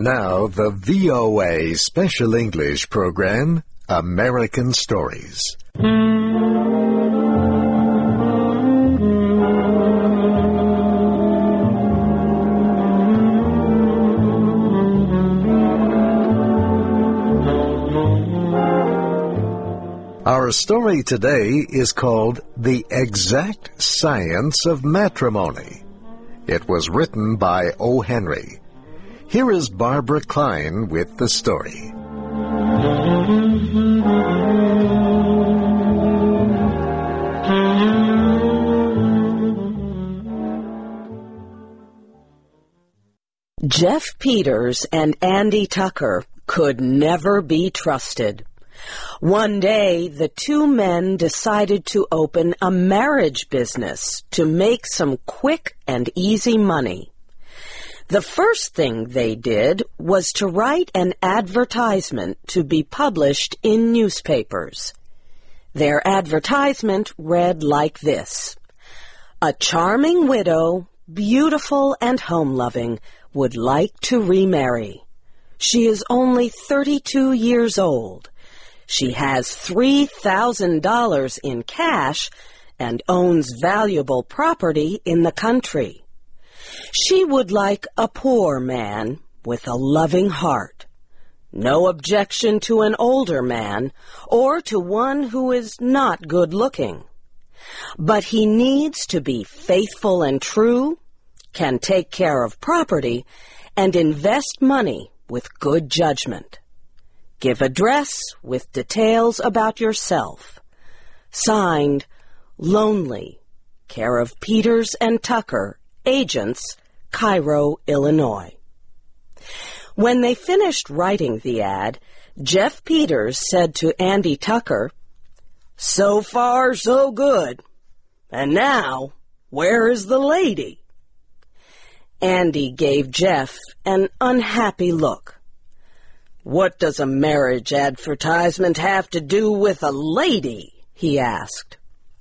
Now, the VOA Special English program, American Stories. Our story today is called The Exact Science of Matrimony. It was written by O. Henry. Here is Barbara Klein with the story. Jeff Peters and Andy Tucker could never be trusted. One day, the two men decided to open a marriage business to make some quick and easy money. The first thing they did was to write an advertisement to be published in newspapers. Their advertisement read like this: "A charming widow, beautiful and home-loving, would like to remarry. She is only 32 years old. She has $3,000 in cash and owns valuable property in the country. She would like a poor man with a loving heart. No objection to an older man or to one who is not good-looking. But he needs to be faithful and true, can take care of property, and invest money with good judgment. Give address with details about yourself. Signed, Lonely, care of Peters and Tucker, agents, Cairo, Illinois." When they finished writing the ad, Jeff Peters said to Andy Tucker, "So far, so good. And now, where is the lady?" Andy gave Jeff an unhappy look. "What does a marriage advertisement have to do with a lady?" he asked.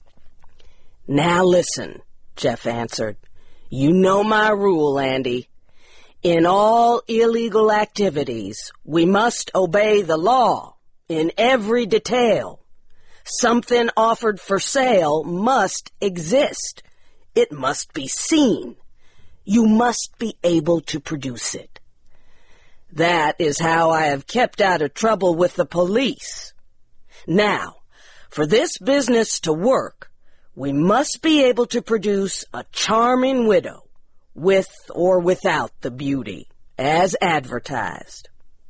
"Now listen," Jeff answered. "You know my rule, Andy. In all illegal activities, we must obey the law in every detail. Something offered for sale must exist. It must be seen. You must be able to produce it. That is how I have kept out of trouble with the police. Now, for this business to work, we must be able to produce a charming widow, with or without the beauty, as advertised."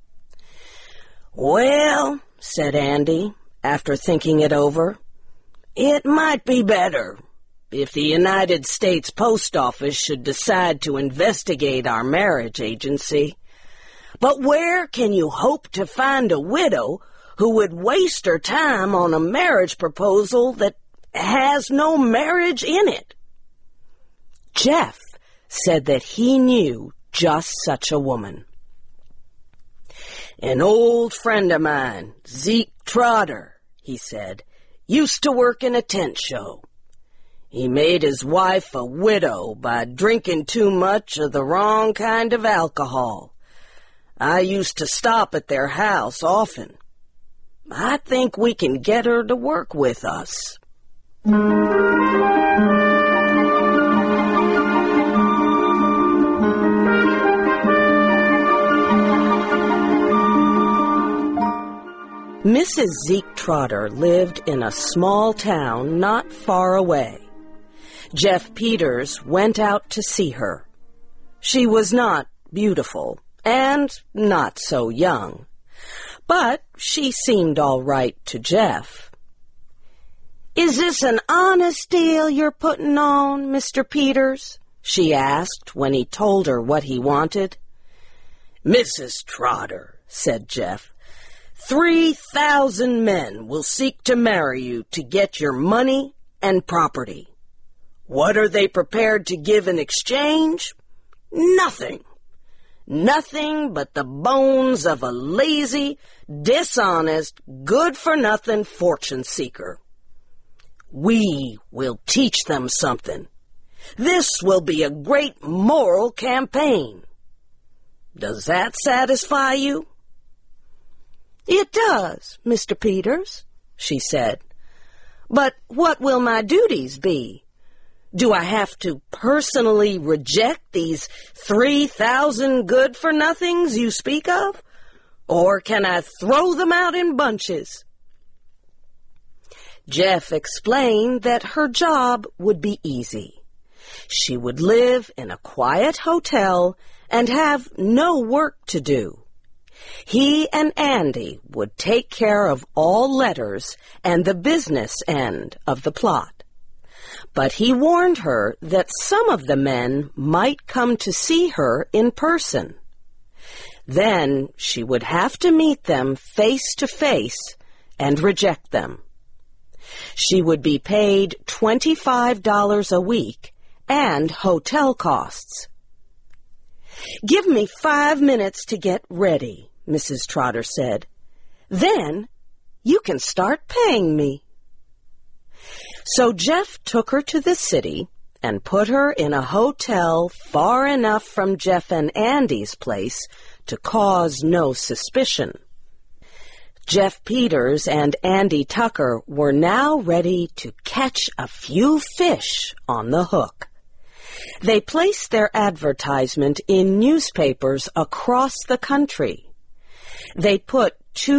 "Well," said Andy, after thinking it over, "it might be better if the United States Post Office should decide to investigate our marriage agency. But where can you hope to find a widow who would waste her time on a marriage proposal that has no marriage in it?" Jeff said that he knew just such a woman. "An old friend of mine, Zeke Trotter," he said, "used to work in a tent show. He made his wife a widow by drinking too much of the wrong kind of alcohol. I used to stop at their house often. I think we can get her to work with us." Mrs. Zeke Trotter lived in a small town not far away. Jeff Peters went out to see her. She was not beautiful and not so young, but she seemed all right to Jeff. "Is this an honest deal you're putting on, Mr. Peters?" she asked when he told her what he wanted. "Mrs. Trotter," said Jeff, 3,000 men will seek to marry you to get your money and property. What are they prepared to give in exchange? Nothing. Nothing but the bones of a lazy, dishonest, good-for-nothing fortune seeker. We will teach them something. This will be a great moral campaign." Does that satisfy you?" "It does, Mr. Peters," she said. "But what will my duties be? Do I have to personally reject these 3,000 good-for-nothings you speak of? Or can I throw them out in bunches?" Jeff explained that her job would be easy. She would live in a quiet hotel and have no work to do. He and Andy would take care of all letters and the business end of the plot. But he warned her that some of the men might come to see her in person. Then she would have to meet them face to face and reject them. She would be paid $25 a week and hotel costs. "Give me 5 minutes to get ready," Mrs. Trotter said. "Then you can start paying me." So Jeff took her to the city and put her in a hotel far enough from Jeff and Andy's place to cause no suspicion. Jeff Peters and Andy Tucker were now ready to catch a few fish on the hook. They placed their advertisement in newspapers across the country. They put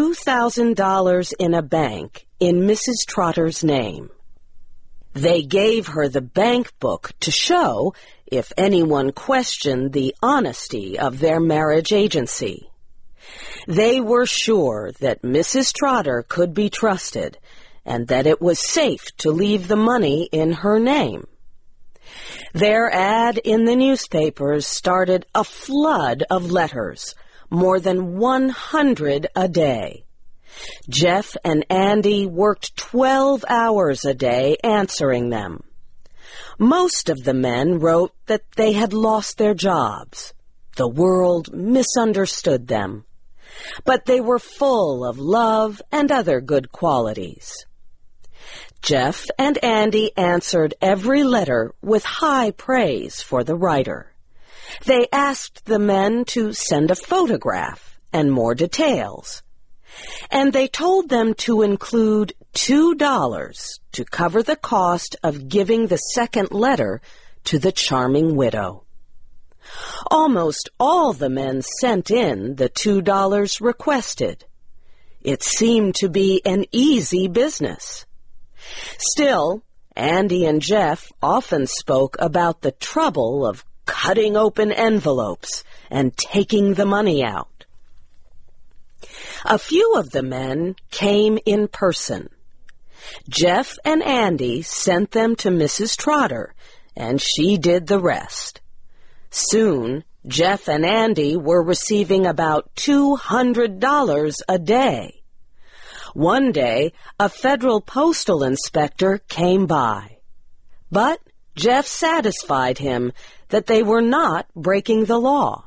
$2,000 in a bank in Mrs. Trotter's name. They gave her the bank book to show if anyone questioned the honesty of their marriage agency. They were sure that Mrs. Trotter could be trusted and that it was safe to leave the money in her name. Their ad in the newspapers started a flood of letters, more than 100 a day. Jeff and Andy worked 12 hours a day answering them. Most of the men wrote that they had lost their jobs. The world misunderstood them. But they were full of love and other good qualities. Jeff and Andy answered every letter with high praise for the writer. They asked the men to send a photograph and more details. And they told them to include $2 to cover the cost of giving the second letter to the charming widow. Almost all the men sent in the $2 requested. It seemed to be an easy business. Still, Andy and Jeff often spoke about the trouble of cutting open envelopes and taking the money out. A few of the men came in person. Jeff and Andy sent them to Mrs. Trotter, and she did the rest. Soon, Jeff and Andy were receiving about $200 a day. One day, a federal postal inspector came by. But Jeff satisfied him that they were not breaking the law.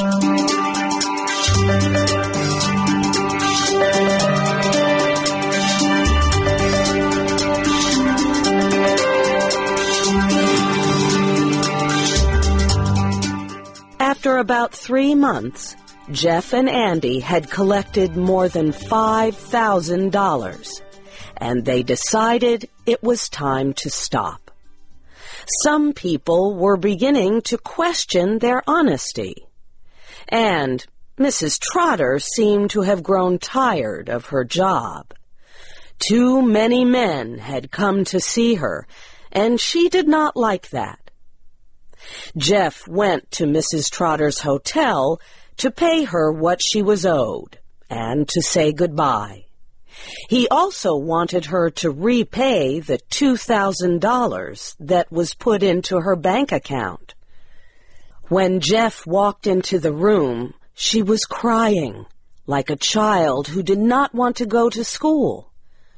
After about 3 months, Jeff and Andy had collected more than $5,000, and they decided it was time to stop. Some people were beginning to question their honesty, and Mrs. Trotter seemed to have grown tired of her job. Too many men had come to see her, and she did not like that. Jeff went to Mrs. Trotter's hotel to pay her what she was owed and to say goodbye. He also wanted her to repay the $2,000 that was put into her bank account. When Jeff walked into the room, she was crying, like a child who did not want to go to school.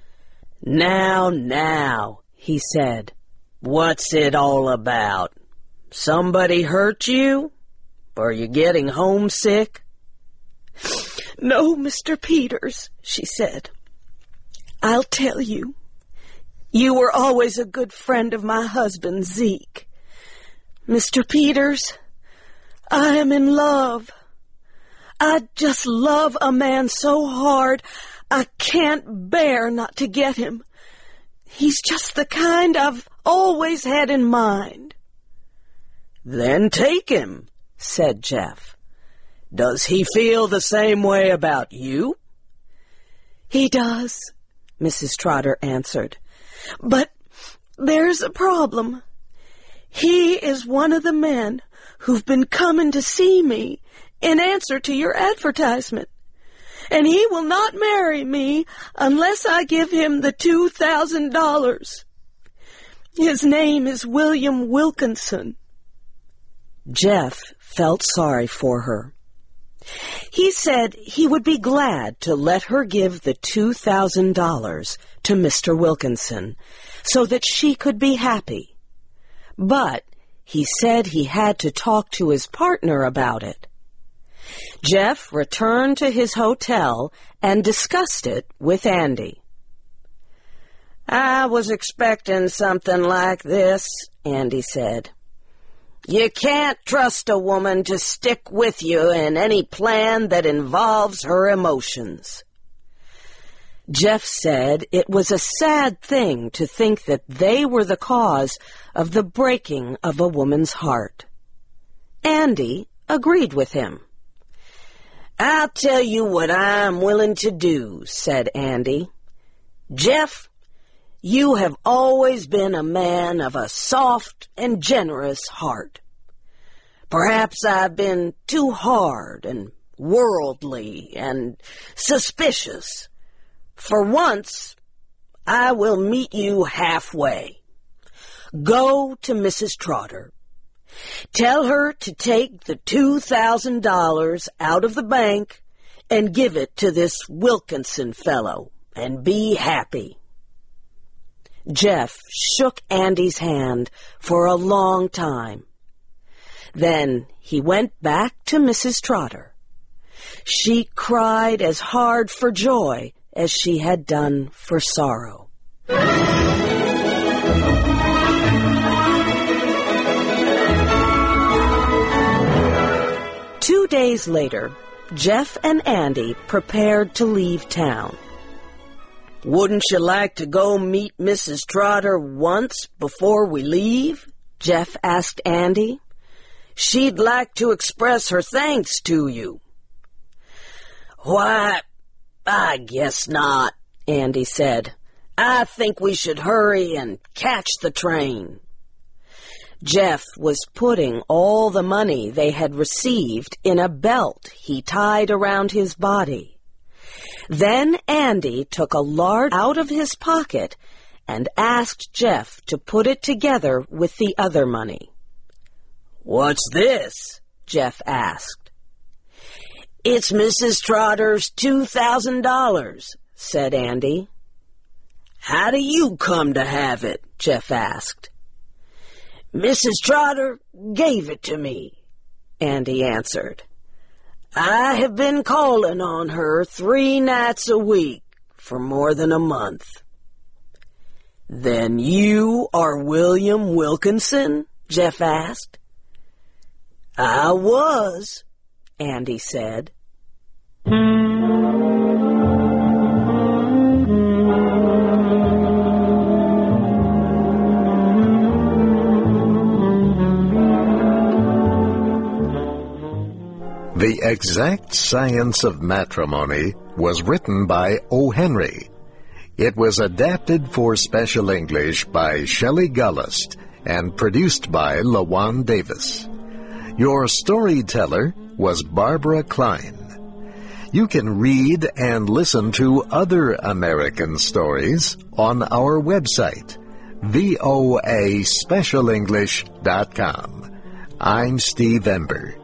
Now, he said, "what's it all about? Somebody hurt you? Are you getting homesick?" "No, Mr. Peters," she said. "I'll tell you. You were always a good friend of my husband, Zeke. Mr. Peters, I am in love. I just love a man so hard I can't bear not to get him. He's just the kind I've always had in mind." "Then take him," said Jeff. "Does he feel the same way about you?" "He does," Mrs. Trotter answered. "But there's a problem. He is one of the men who've been coming to see me in answer to your advertisement, and he will not marry me unless I give him the $2,000. His name is William Wilkinson." Jeff felt sorry for her. He said he would be glad to let her give the $2,000 to Mr. Wilkinson so that she could be happy. But he said he had to talk to his partner about it. Jeff returned to his hotel and discussed it with Andy. "I was expecting something like this," Andy said. "You can't trust a woman to stick with you in any plan that involves her emotions." Jeff said it was a sad thing to think that they were the cause of the breaking of a woman's heart. Andy agreed with him. "I'll tell you what I'm willing to do," said Andy. "Jeff, you have always been a man of a soft and generous heart. Perhaps I've been too hard and worldly and suspicious. For once, I will meet you halfway. Go to Mrs. Trotter. Tell her to take the $2,000 out of the bank and give it to this Wilkinson fellow, and be happy." Jeff shook Andy's hand for a long time. Then he went back to Mrs. Trotter. She cried as hard for joy as she had done for sorrow. 2 days later, Jeff and Andy prepared to leave town. "Wouldn't you like to go meet Mrs. Trotter once before we leave?" Jeff asked Andy. "She'd like to express her thanks to you." "Why, I guess not," Andy said. "I think we should hurry and catch the train." Jeff was putting all the money they had received in a belt he tied around his body. Then Andy took a large out of his pocket and asked Jeff to put it together with the other money. "What's this?" Jeff asked. "It's Mrs. Trotter's $2,000, said Andy. "How do you come to have it?" Jeff asked. "Mrs. Trotter gave it to me," Andy answered. "I have been calling on her 3 nights a week for more than a month." "Then you are William Wilkinson?" Jeff asked. "I was," Andy said. The Exact Science of Matrimony was written by O. Henry. It was adapted for Special English by Shelley Gullist and produced by LaJuan Davis. Your storyteller was Barbara Klein. You can read and listen to other American stories on our website, voaspecialenglish.com. I'm Steve Ember.